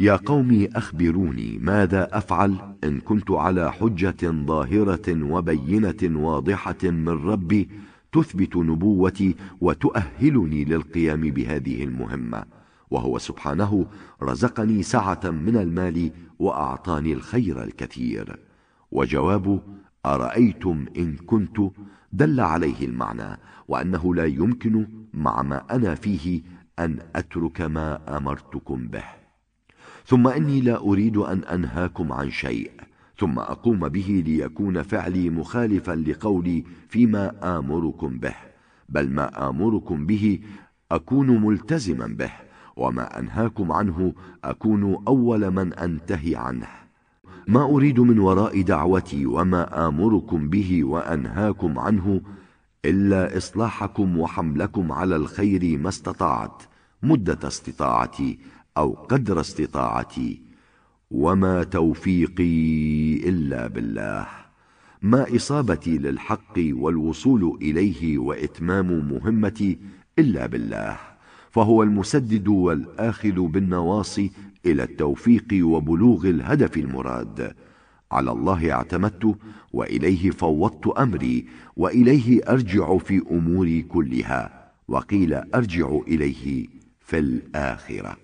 يا قوم أخبروني ماذا أفعل إن كنت على حجة ظاهرة وبينة واضحة من ربي تثبت نبوتي وتؤهلني للقيام بهذه المهمة، وهو سبحانه رزقني سعة من المال وأعطاني الخير الكثير. وجواب أرأيتم إن كنت دل عليه المعنى، وأنه لا يمكن مع ما أنا فيه أن أترك ما أمرتكم به. ثم إني لا أريد أن أنهاكم عن شيء ثم أقوم به ليكون فعلي مخالفا لقولي فيما آمركم به، بل ما آمركم به أكون ملتزما به، وما أنهاكم عنه أكون أول من أنتهي عنه. ما أريد من وراء دعوتي وما آمركم به وأنهاكم عنه إلا إصلاحكم وحملكم على الخير ما استطعت، مدة استطاعتي أو قدر استطاعتي، وما توفيقي إلا بالله. ما إصابتي للحق والوصول إليه وإتمام مهمتي إلا بالله، فهو المسدد والآخذ بالنواصي إلى التوفيق وبلوغ الهدف المراد. على الله اعتمدت وإليه فوضت أمري، وإليه أرجع في أموري كلها، وقيل أرجع إليه في الآخرة.